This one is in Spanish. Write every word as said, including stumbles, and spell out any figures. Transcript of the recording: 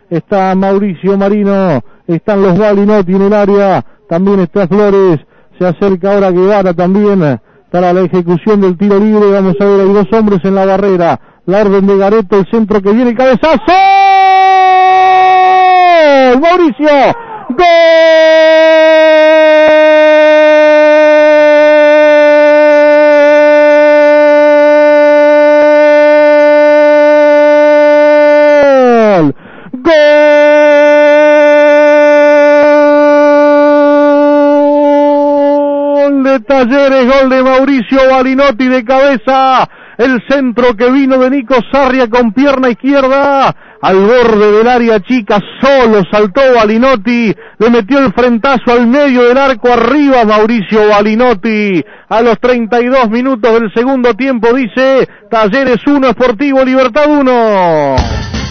está Mauricio Marino, están los Balinotti en el área, también está Flores, se acerca ahora Guevara también para la ejecución del tiro libre. Vamos a ver, hay dos hombres en la barrera, la orden de Gareto, el centro que viene, cabezazo, Mauricio, ¡gol! Talleres, gol de Mauricio Balinotti de cabeza, el centro que vino de Nico Sarria con pierna izquierda, al borde del área chica, solo saltó Balinotti, le metió el frentazo al medio del arco, arriba Mauricio Balinotti, a los treinta y dos minutos del segundo tiempo, dice Talleres uno, Sportivo Libertad uno.